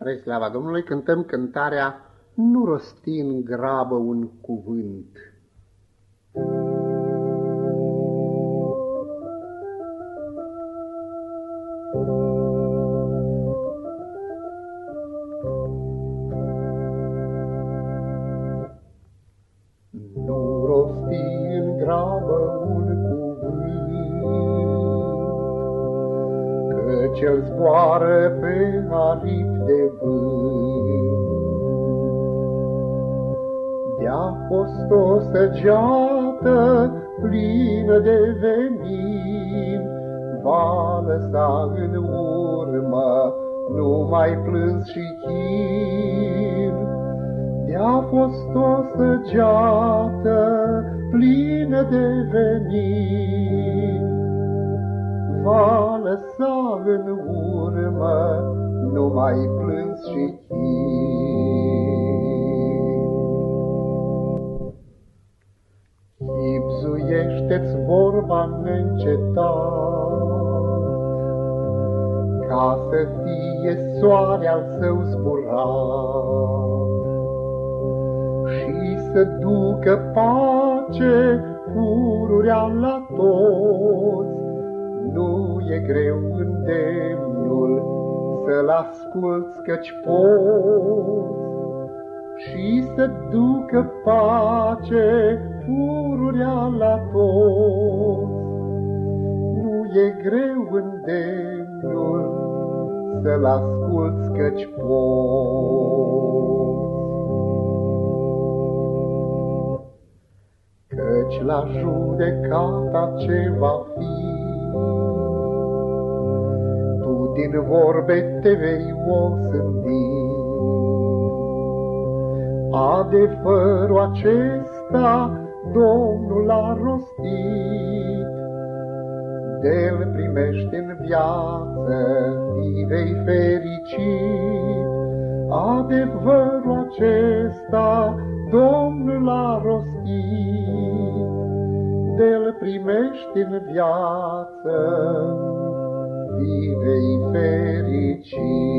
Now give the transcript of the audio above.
Spre slava Domnului cântăm cântarea Nu rosti în grabă un cuvânt. Nu rosti în grabă un cuvânt, că cel zboară pe aripi de vânt. De-a fost o săgeată plină de venin, va lăsa în urmă numai plâns și chin. De-a fost o săgeată plină de venin, va lăsa în urmă numai plâns și chin. Chipzuiește-ți vorba neîncetat, ca să fie soare al său zburat și să ducă pace pururea la toți. Nu e greu îndemnul să-l asculți, căci poți, și să ducă pace pururea la toți. Nu e greu îndemnul să-l asculți, căci poți. Căci la judecata ce va fi, tu din vorbe te vei osândi. Adevărul acesta Domnul a rostit, de-l primești în viață, fii vei fericit. Adevărul acesta Domnul a rostit, de-l primești în viață, fii vei fericit.